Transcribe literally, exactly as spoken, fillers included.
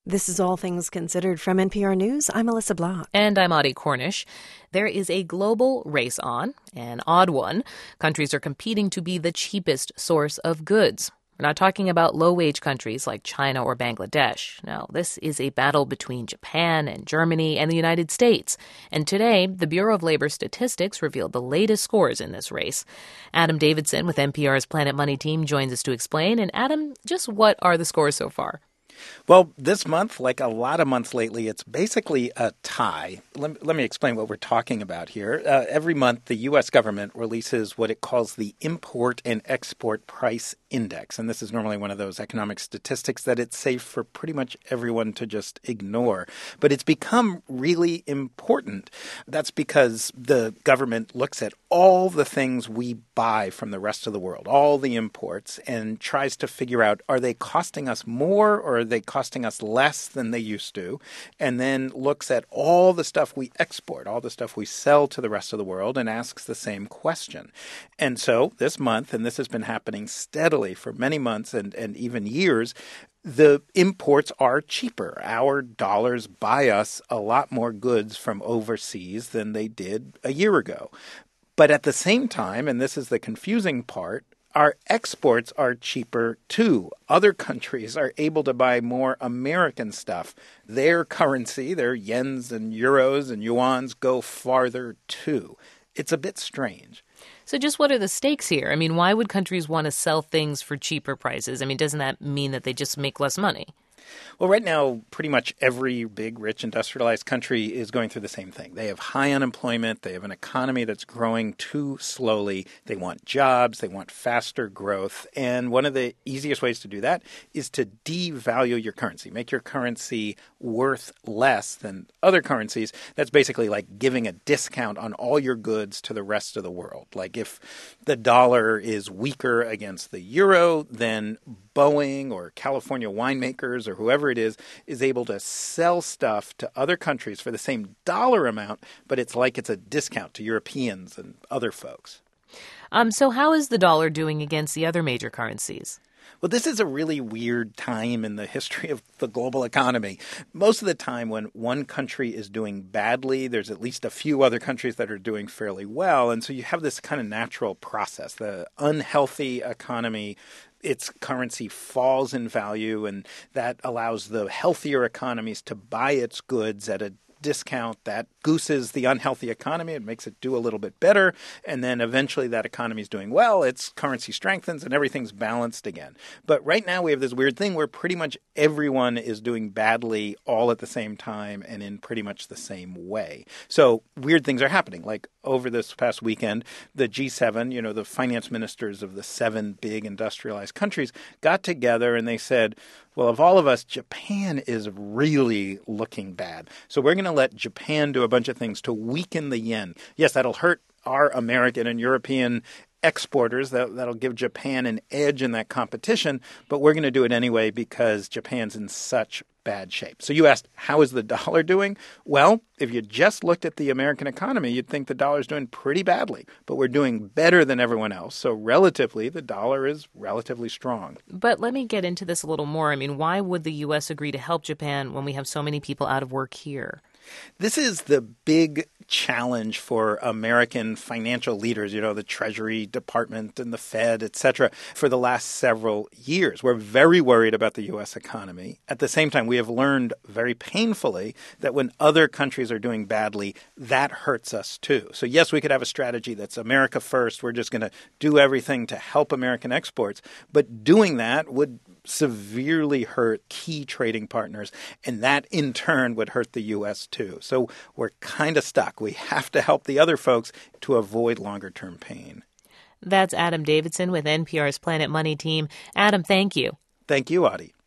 This is All Things Considered from N P R News. I'm Melissa Block. And I'm Audie Cornish. There is a global race on, an odd one. Countries are competing to be the cheapest source of goods. We're not talking about low-wage countries like China or Bangladesh. No, this is a battle between Japan and Germany and the United States. And today, the Bureau of Labor Statistics revealed the latest scores in this race. Adam Davidson with N P R's Planet Money team joins us to explain. And Adam, just what are the scores so far? Well, this month, like a lot of months lately, it's basically a tie. Let, let me explain what we're talking about here. Uh, every month, the U S government releases what it calls the Import and Export Price Index. And this is normally one of those economic statistics that it's safe for pretty much everyone to just ignore. But it's become really important. That's because the government looks at all the things we buy from the rest of the world, all the imports, and tries to figure out, are they costing us more or are they costing us less than they used to? And then looks at all the stuff we export, all the stuff we sell to the rest of the world, and asks the same question. And so this month, and this has been happening steadily for many months and, and even years, the imports are cheaper. Our dollars buy us a lot more goods from overseas than they did a year ago. But at the same time, and this is the confusing part, our exports are cheaper too. Other countries are able to buy more American stuff. Their currency, their yens and euros and yuans, go farther too. It's a bit strange. So just what are the stakes here? I mean, why would countries want to sell things for cheaper prices? I mean, doesn't that mean that they just make less money? Well, right now, pretty much every big, rich, industrialized country is going through the same thing. They have high unemployment. They have an economy that's growing too slowly. They want jobs. They want faster growth. And one of the easiest ways to do that is to devalue your currency, make your currency worth less than other currencies. That's basically like giving a discount on all your goods to the rest of the world. Like if the dollar is weaker against the euro, then Boeing or California winemakers or whoever it is, is able to sell stuff to other countries for the same dollar amount, but it's like it's a discount to Europeans and other folks. Um, so how is the dollar doing against the other major currencies? Well, this is a really weird time in the history of the global economy. Most of the time when one country is doing badly, there's at least a few other countries that are doing fairly well. And so you have this kind of natural process. The unhealthy economy, its currency falls in value, and that allows the healthier economies to buy its goods at a discount that gooses the unhealthy economy. It makes it do a little bit better. And then eventually that economy is doing well. Its currency strengthens and everything's balanced again. But right now we have this weird thing where pretty much everyone is doing badly all at the same time and in pretty much the same way. So weird things are happening. Like over this past weekend, the G seven, you know, the finance ministers of the seven big industrialized countries got together and they said, well, of all of us, Japan is really looking bad. So we're going to let Japan do a bunch of things to weaken the yen. Yes, that'll hurt our American and European exporters. That, that'll give Japan an edge in that competition. But we're going to do it anyway because Japan's in such bad shape. So you asked, how is the dollar doing? Well, if you just looked at the American economy, you'd think the dollar's doing pretty badly. But we're doing better than everyone else. So relatively, the dollar is relatively strong. But let me get into this a little more. I mean, why would the U S agree to help Japan when we have so many people out of work here? This is the big challenge for American financial leaders, you know, the Treasury Department and the Fed, et cetera, for the last several years. We're very worried about the U S economy. At the same time, we have learned very painfully that when other countries are doing badly, that hurts us too. So yes, we could have a strategy that's America first. We're just going to do everything to help American exports. But doing that would severely hurt key trading partners, and that in turn would hurt the U S too. So we're kind of stuck. We have to help the other folks to avoid longer-term pain. That's Adam Davidson with N P R's Planet Money team. Adam, thank you. Thank you, Audie.